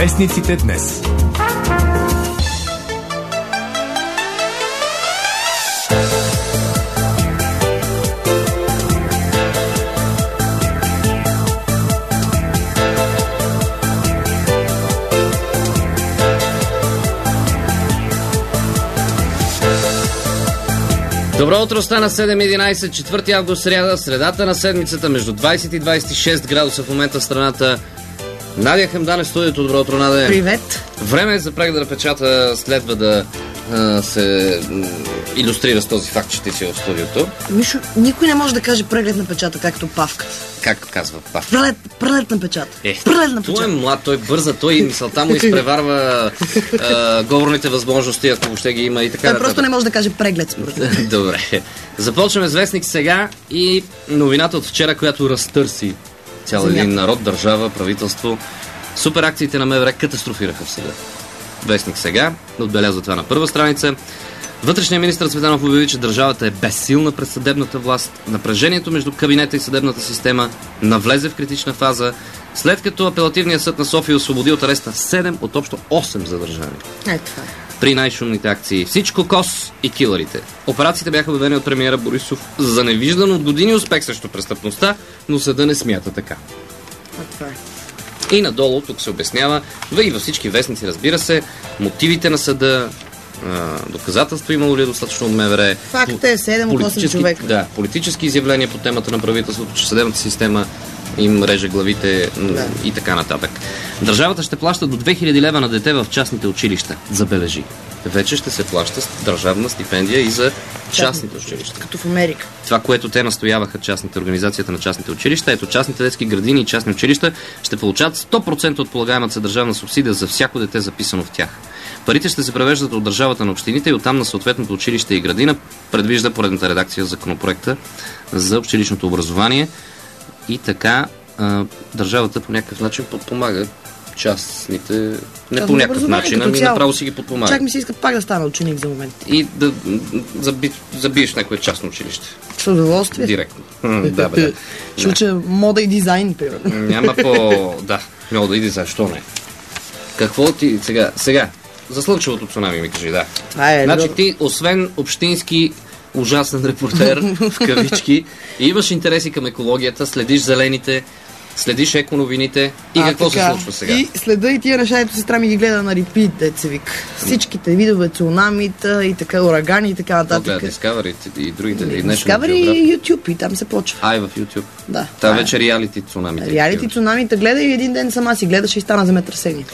Вестниците днес. Добро утро, стана 7:11, 4 август, средата на седмицата, между 20 и 26 градуса в момента в страната. Надя Хамдан в студиото. Добро утро, Надя. Привет. Време е за преглед на печата, следва да се илюстрира с този факт, че ти си в студиото. Мишо, никой не може да каже преглед на печата, както Павка. Как казва Павка? Прелет на печата. Прелет на печата. Той е млад, той бърза, той мисълта му изпреварва говорните възможности, ако въобще ги има и така. Той просто не може да каже преглед, според мен. Добре. Започваме с вестник сега и новината от вчера, която разтърси цял един народ, държава, правителство. Суперакциите на МВР катастрофираха в съда. Вестник сега отбелязва това на първа страница. Вътрешният министър Цветанов обяви, че държавата е безсилна пред съдебната власт. Напрежението между кабинета и съдебната система навлезе в критична фаза, след като апелативният съд на София освободи от ареста 7 от общо 8 задържани. Това е. При най-шумните акции всичко кос и килърите. Операциите бяха обявени от премиера Борисов за невиждан от години успех срещу престъпността, но съда не смята така. Това е. И надолу тук се обяснява, и във всички вестници, разбира се, мотивите на съда, доказателство имало ли е достатъчно от МВР. Факт е 7 от 8 човека. Да, политически изявления по темата на правителството, че съдебната система им реже главите и така нататък. Държавата ще плаща до 2000 лева на дете в частните училища. Забележи. Вече ще се плаща държавна стипендия и за частните училища. Като в Америка. Това, което те настояваха, организацията на частните училища, ето частните детски градини и частни училища ще получат 100% от полагаемата се държавна субсидия за всяко дете, записано в тях. Парите ще се превеждат от държавата на общините и оттам на съответното училище и градина, предвижда поредната редакция в законопроекта за училищното образование. И така държавата по някакъв начин подпомага частните, не по някакъв начин, ами направо си ги подпомага. Чак ми се иска пак да стана ученик за момент. И да забиеш някое частно училище. С удоволствие. Директно. Ще уча мода и дизайн, примерно. Няма мода и дизайн, що не? Какво ти сега, за слънчевото цунами ми кажи, да. Това е. Значи ти, освен общински ужасен репортер, в кавички, имаш интереси към екологията, следиш зелените, следиш еконовините и какво се случва сега? И следа и тия неща, ето сестра ми ги гледа на репит, деца вик. Всичките видове цунамита и така, урагани и така нататък. Гледа Discovery и другите. Discovery и YouTube, и там се почва. И в YouTube. Да. Та вече реалити цунамите. Реалити цунамите гледа и един ден сама си гледаше и стана земетресение.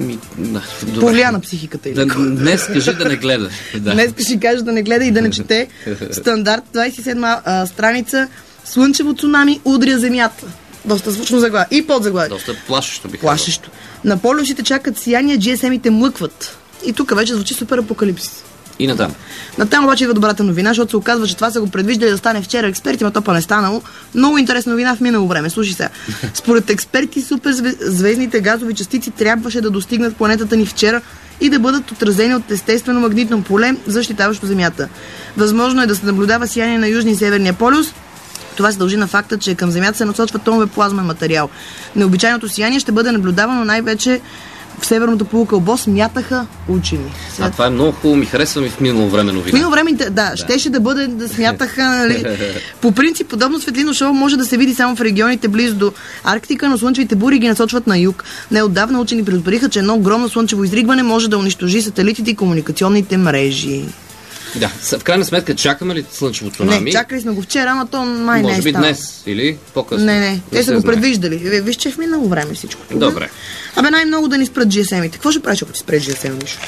Повлия на психиката й. Днес кажи да не гледа. Днес ще кажа да не гледа и да не чете. Стандарт, 27 страница. Слънчево цунами удря земята. Доста звучно заглавие. И подзаглавие. Доста плашещо би плашещо. На полюсите чакат сияния, GSM-ите млъкват. И тук вече звучи супер апокалипсис. И натам. Натам обаче идва добрата новина, защото се оказва, че това са го предвиждали да стане вчера експерти, но то па не станало. Много интересна новина в минало време. Слушай сега. Според експерти, суперзвездните газови частици трябваше да достигнат планетата ни вчера и да бъдат отразени от естествено магнитно поле, защитаващо Земята. Възможно е да се наблюдава сияние на Южния и Северния полюс. Това се дължи на факта, че към Земята се насочва тонове плазмен материал. Необичайното сияние ще бъде наблюдавано най-вече в северното полукълбо, смятаха учени. Това е много хубаво, ми харесва ми в минало време новина. В минало време, щеше да бъде, да смятаха, нали. По принцип, подобно светлино шоу може да се види само в регионите близо до Арктика, но слънчевите бури ги насочват на юг. Неотдавна учени предупредиха, че едно огромно слънчево изригване може да унищожи сателитите и комуникационните мрежи. Да, в крайна сметка чакаме ли слънчево цунами? Не, чакали сме го вчера, ама то май не е може би днес или по-късно. Не, те са го предвиждали. Виж, че е в минало време всичко. Добре. Най-много да ни спрат GSM-ите. Какво ще правиш, ако ти спреш GSM, Мишо?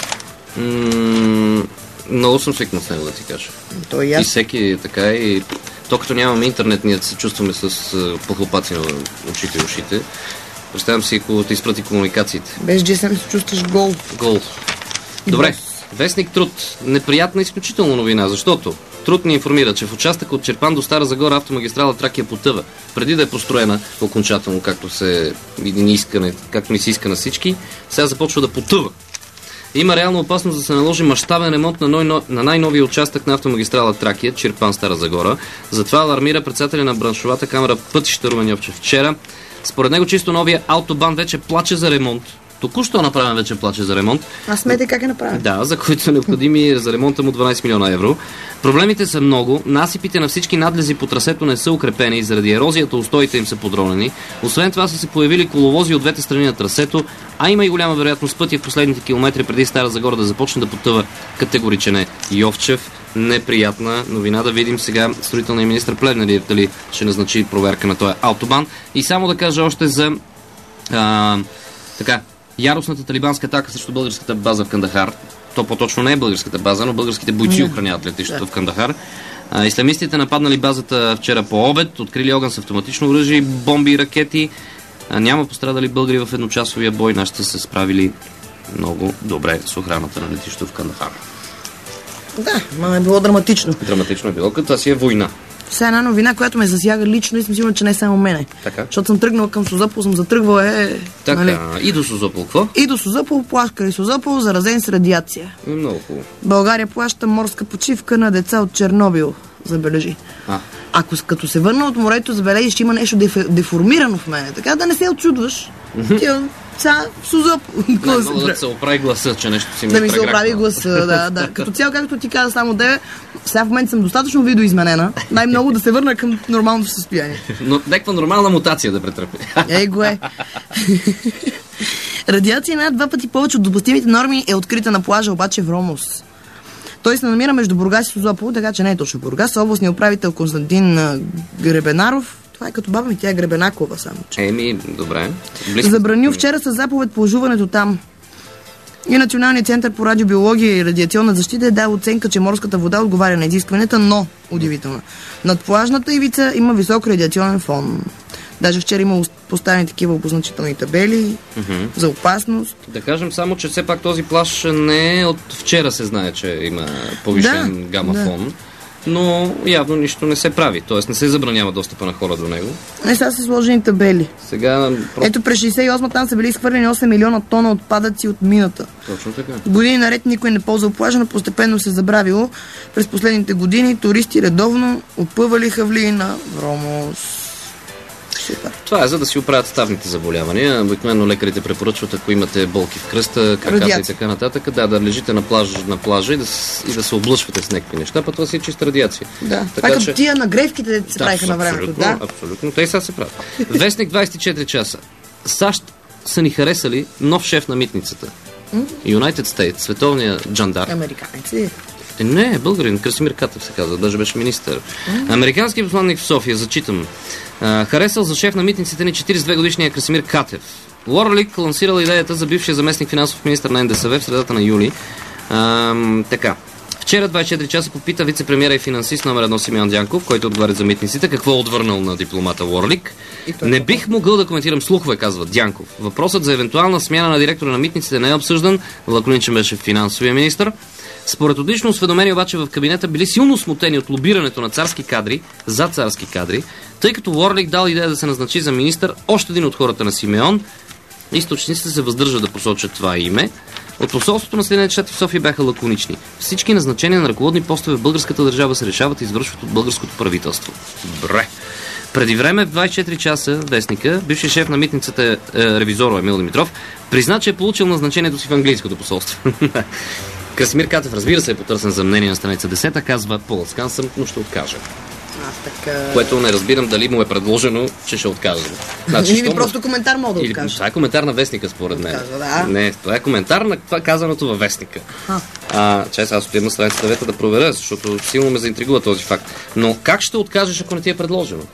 Много съм свикнал с него, да ти кажа. То и всеки е така и то като нямаме интернет, ние се чувстваме с похлопаци на очите и ушите. Представям си, ако те изпрати комуникациите. Без GSM се чувстваш гол. Добре. Вестник Труд. Неприятна изключително новина, защото Труд ни информира, че в участък от Чирпан до Стара Загора автомагистрала Тракия потъва. Преди да е построена окончателно, както ни се иска на всички, сега започва да потъва. Има реална опасност да се наложи мащабен ремонт на най-новия участък на автомагистрала Тракия, Чирпан Стара Загора. Затова алармира председателя на браншовата камара пътища Румен Йовчев вчера. Според него чисто новия автобан вече плаче за ремонт току-що направен вече плаче за ремонт. А смете как е направен? Да, за които са необходими за ремонта му 12 милиона евро. Проблемите са много. Насипите на всички надлези по трасето не са укрепени и заради ерозията устоите им са подронени. Освен това са се появили коловози от двете страни на трасето, а има и голяма вероятност пътя в последните километри преди Стара Загора да започне да потъва. Категоричен е Йовчев. Неприятна новина. Да видим сега строителният министър Плевнелиев дали ще назначи проверка на този автобан. И само да кажа още за яростната талибанска атака срещу българската база в Кандахар. То по-точно не е българската база, но българските бойци охраняват летището в Кандахар. Исламистите нападнали базата вчера по обед, открили огън с автоматично оръжие, бомби и ракети. Няма пострадали българи в едночасовия бой. Нашите са справили много добре с охраната на летището в Кандахар. Да, но е било драматично. Драматично е било, като това си е война. Сега една новина, която ме засяга лично и съм сигурна, че не само мене. Така. Защото съм тръгнала към Созопол, съм затръгвала така, нали? И до Созопол, какво? И до Созопол, плашка Созопол, заразен с радиация. Много хубаво. България плаща морска почивка на деца от Чернобил, забележи. Ако като се върна от морето, забележиш, че има нещо деформирано в мене. Така да не се отчудваш. Сега в Созопол. Много да се оправи гласа, че нещо си ми да ми се оправи гласа, да. Като цяло, както ти каза само деве, сега в момента съм достатъчно видоизменена. Най-много да се върна към нормалното състояние. Но някаква нормална мутация да претърпи. Его е. Радиация над 2 пъти повече от допустимите норми е открита на плажа, обаче в Ромос. Той се намира между Бургас и Созопол, така че не е точно Бургас. Областният управител Константин Гребенаров, това е като баба ми, тя е Гребенакова само. Добре. Забранил вчера със заповед плажуването там. И Националният център по радиобиология и радиационна защита е дал оценка, че морската вода отговаря на изискванията, но удивително. Над плажната ивица има висок радиационен фон. Даже вчера има поставени такива обозначителни табели за опасност. Да кажем само, че все пак този плаж не е от вчера се знае, че има повишен гама-фон. Но явно нищо не се прави. Тоест не се забранява достъпа на хора до него. Сега са сложени табели. Сега Ето през 68-та там са били изхвърлени 8 милиона тона отпадъци от мината. Точно така. Години наред никой не ползвал плажа, но постепенно се забравило. През последните години туристи редовно опъвали хавлина в Ромос. Супер. Това е за да си оправят ставните заболявания. Обикновено лекарите препоръчват, ако имате болки в кръста, краката и така нататък, да лежите на плажа и да се облъчвате с някакви неща, път това си е чиста радиация. Да. Това е като тия нагревките се правиха на времето. Да, абсолютно. Те и сега се правят. Вестник 24 часа. САЩ са ни харесали нов шеф на митницата. United States, световният джандар. Американци. Не, българин, Красимир Катев се казва, даже беше министър. Американски посланник в София, зачитам. Харесал за шеф на митниците ни 42-годишния Красимир Катев. Уорлик лансирал идеята за бившия заместник финансов министър на НДСВ в средата на юли. Така. Вчера 24 часа попита вице-премиера и финансист номер 1 Симеон Дянков, който отговаря за митниците, какво отвърнал на дипломата Уорлик. Не бих могъл да коментирам слухове, казва Дянков. Въпросът за евентуална смяна на директора на митниците не е обсъждан. Лаконичен беше финансовия министър. Според отлично осведомени обаче в кабинета били силно смутени от лобирането на царски кадри, за царски кадри, тъй като Уорлик дал идея да се назначи за министър още един от хората на Симеон. Източниците се въздържат да посочат това име. От посолството на Съединените щати в София бяха лаконични. Всички назначения на ръководни постове в българската държава се решават и извършват от българското правителство. Бре! Преди време в 24 часа вестника, бивши шеф на митницата ревизор Емил Димитров, призна, че е получил назначението си в английското посолство. Красимир Катев, разбира се, е потърсен за мнение на страница 10, казва: поласкан съм, но ще откажа. Което не разбирам дали му е предложено, че ще откаже. Значи, просто коментар мога да откажа. Това е коментар на вестника, според мен. Не, това е коментар на това казаното във вестника. Чай сега аз отидем на страница 9 да проверя, защото силно ме заинтригува този факт. Но как ще откажеш, ако не ти е предложено?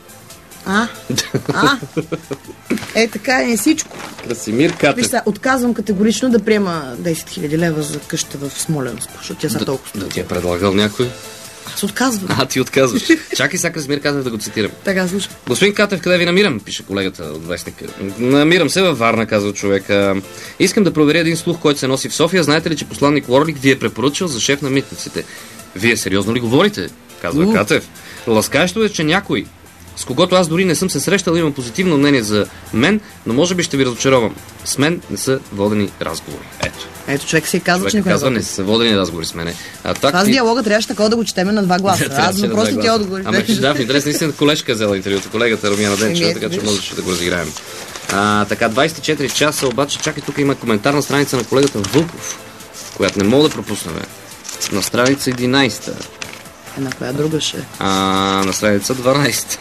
Така е всичко. Красимир Катев. Виж сега, отказвам категорично да приема 10 000 лева за къща в Смолян, защото тя са толкова. Да ти е предлагал някой? Аз отказвам. Ти отказваш. Чакай сега Красимир Катев да го цитирам. Така, слушай. Господин Катев, къде ви намирам? Пише колегата от вестника. Намирам се във Варна, казва човека. Искам да проверя един слух, който се носи в София. Знаете ли, че посланник Уорлик ви е препоръчал за шеф на митниците? Вие сериозно ли говорите? Казва Катев. Ласкащо е, че някой, с когото аз дори не съм се срещал, имам позитивно мнение за мен, но може би ще ви разочаровам. С мен не са водени разговори. Ето, човек си казва, че никой казва, не са водени разговори с мене. Аз диалога трябваше такова да го четеме на 2 гласа. Аз на просто ти отговори. В интерес наистина колежка е взела интервюто, колегата Румяна Денчева, така че можеше да го разиграем. Така, 24 часа, обаче, чакай, тук има коментар на страница на колегата Вълков, която не мога да пропуснем. На страница 11. На коя друга ще? На страница 12.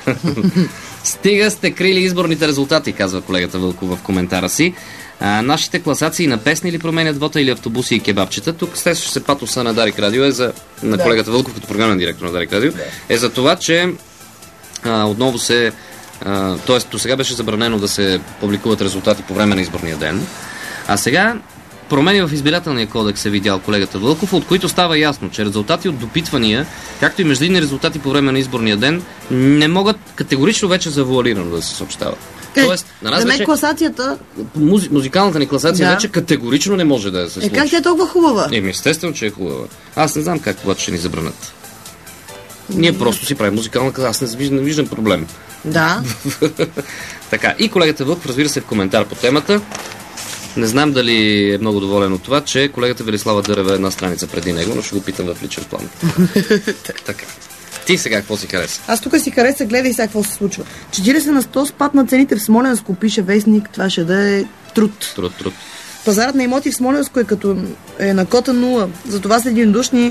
Стига сте крили изборните резултати, казва колегата Вълков в коментара си. Нашите класации на песни ли променят вота или автобуси и кебабчета? Тук стесваше се патоса на Дарик Радио, на колегата Вълков като програмен директор на Дарик Радио, е за това, че отново се... т.е. до сега беше забранено да се публикуват резултати по време на изборния ден. А сега промени в избирателния кодекс е видял колегата Вълков, от които става ясно, че резултати от допитвания, както и междинни резултати по време на изборния ден, не могат категорично вече завуалирано да се съобщават. Тоест, на нас вече... класацията... Музикалната ни класация вече категорично не може да се случи. Как тя е толкова хубава? Естествено, че е хубава. Аз не знам как обаче ще ни забранят. Ние просто си правим музикална класа. Аз не виждам проблем. Да. Така, и колегата Вълков, разбира се, в коментар по темата. Не знам дали е много доволен от това, че колегата Велислава Дърева е една страница преди него, но ще го питам в личен план. Така. Ти сега какво си хареса? Аз тук си хареса, гледай сега какво се случва. 40 на 100 спад на цените в Смолянско, пише вестник, това ще да е труд. Труд. Пазарът на имоти в Смолянско е на кота 0. Затова са единодушни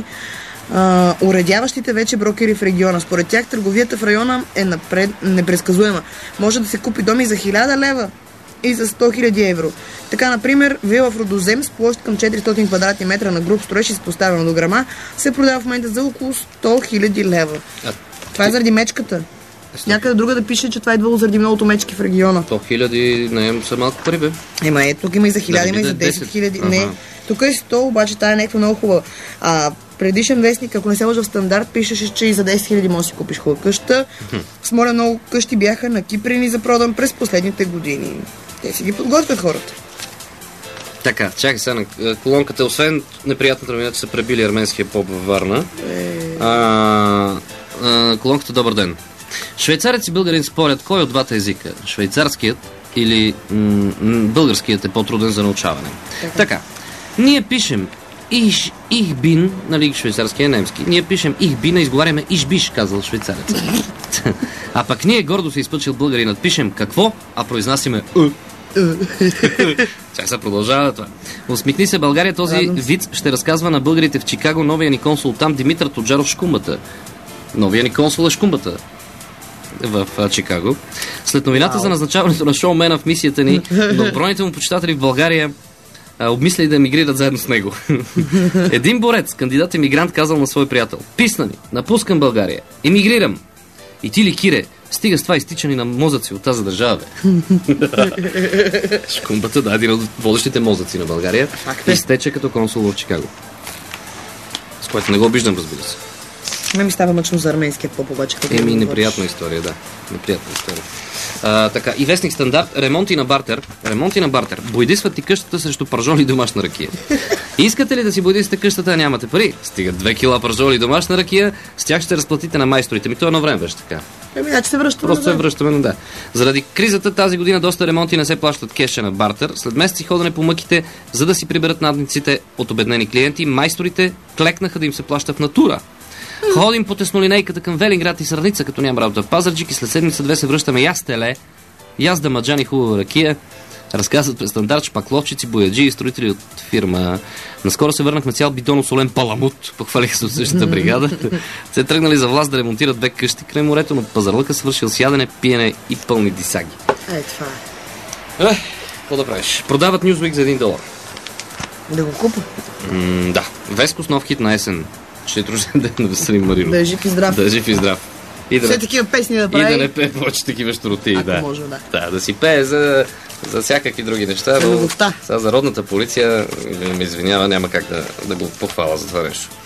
уредяващите вече брокери в региона. Според тях търговията в района е непредсказуема. Може да се купи доми за 1000 лева и за 100 000 евро. Така, например, вила в Родозем с площ към 400 квадратни метра на груб строеж и с поставена до грама се продава в момента за около 100 000 лева. Това е заради мечката. Някъде друга да пише, че това е идвало заради многото мечки в региона. 100 000 не са малко пари, бе. Тук има и за 1000, има и за 10 000. Не, тук е 100, обаче тая е някаква много хубава. Предишен вестник, ако не се лъжа в Стандарт, пишеше, че и за 10 000 можеш да си купиш хубава къща. В Смолян много къщи бяха накипрени за продан през последните години. Те си ги подготвят хората. Така, чакай сега на колонката. Освен неприятната новина, че са пребили арменския поп във Варна. Колонката добър ден. Швейцарец и българин спорят кой от двата езика. Швейцарският или българският е по-труден за научаване. Така. Ние пишем Ich bin, нали швейцарски е немски. Ние пишем Ich bin, а изговаряме Ich биш, казал швейцарец. А пък ние гордо се изпъчил българинът. Пишем какво, а произнасяме Чак се продължава това. Усмихни се България, този виц ще разказва на българите в Чикаго новия ни консул там Димитър Тоджаров Шкумбата. Новия ни консул е Шкумбата в Чикаго. След новината за назначаването на шоумена в мисията ни, многобройните му почитатели в България обмисля да емигрират заедно с него. Един борец, кандидат емигрант, казал на свой приятел: писна ми, напускам България, емигрирам. И ти ли, Кире, стига с това изтичане на мозъци от тази държава, бе. Шкумбата, един от водещите мозъци на България, изтече като консул в Чикаго. С което не го обиждам, разбира се. Ми става мъчно за арменският поп, обаче. Неприятна история, да. Неприятна история. Така, и вестник Стандарт, ремонти на бартер. Бойдисват ти къщата срещу пържоли и домашна ракия. Искате ли да си бойдисвате къщата, а нямате пари? Стигат 2 кила пържоли и домашна ракия, с тях ще разплатите на майсторите. То едно време беше така. Значи се връщаме. Просто се връщаме, но да. Заради кризата тази година доста ремонти не се плащат кеша на бартер. След месеци ходене по мъките, за да си приберат надниците от обеднени клиенти, майсторите клекнаха да им се плаща в натура. Ходим по теснолинейката към Велинград и Сърница, като нямам работа в Пазарджик, и след седмица-две се връщаме яз теле, яз дамаджани, хубава ракия. Разказват през Стандарт шпакловчици, бояджи и строители от фирма. Наскоро се върнахме цял бидон солен паламут, похвалиха се от същата бригада. Се тръгнали за власт да ремонтират 2 къщи край морето, но пазарлъка свършил с ядене, пиене и пълни дисаги. Това е. Какво да правиш? Продават Newsweek за $1. Да го купа? Да. Веско с нов хит на есен. Ще е рожден ден на Веселин Маринов. Да е жив и здрав. Да е жив и здрав. И все такива песни да прави. И да не пее повече такива щуротии. Ако може, да. Да си пее за всякакви други неща. За любовта. За родната полиция, ми извинява, няма как да го похваля за това нещо.